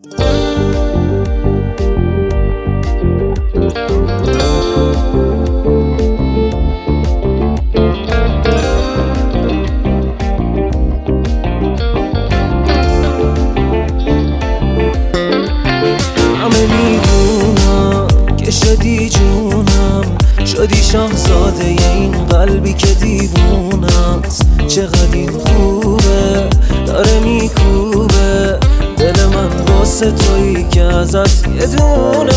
همه میدونم که شدی جونم، شدی شاهزاده این قلبی که دیوونه است. چقدر این خوبه داره میکوبه دل من واسه تویی که ازت یه دونه.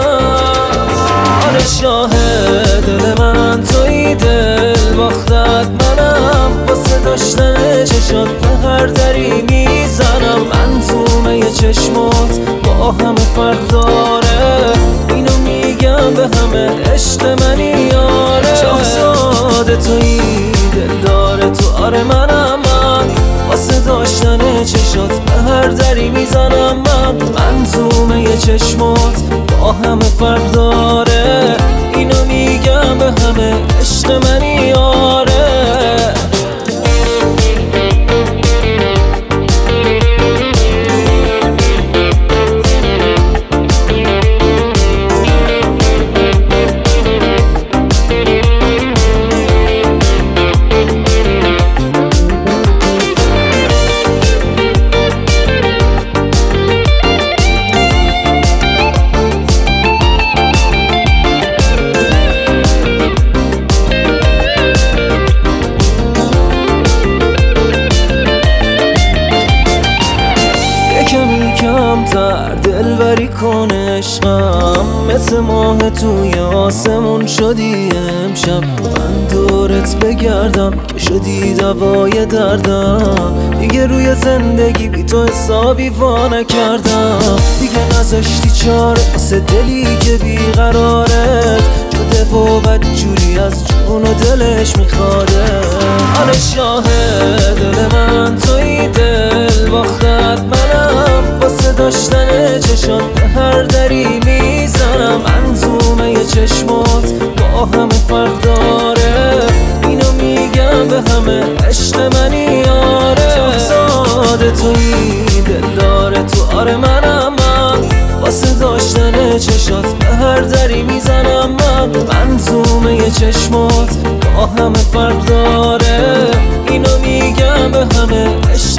آره شاهد دل من تویی، دل باختت منم، واسه داشتن چشات به هر دری میزنم. منظومه چشمات با همه فرق داره، اینو میگم به همه عشق منی یاره. شاهزاده تویی دل داره تو، آره منم من، واسه داشتن چشات به هر دری میزنم. من منظومه چشمات با همه فرق داره، اینو میگم به همه عشق منی یاره. کمتر دلبری کن عشقم، مثل ماه توی آسمون شدی امشب. من دورت بگردم که شدی دوای دردم، دیگه روی زندگی بی تو حسابی وا نکردم. دیگه نذاشتی چاره واسه دلی که بیقرارت شده و بدجوری از جون و دلش میخواره. آره شاهد دل من تویی، دل باختت منم، واسه داشتن چشات به هر دری میزنم. منظومه چشمات با همه فرق داره، اینو میگم به همه عشق منی یاره. شاهزاده تویی دل داره تو، آره منم من، واسه داشتن چشات به هر دری میزنم. من منظومه چشمات با همه فرق داره، اینو میگم به همه عشق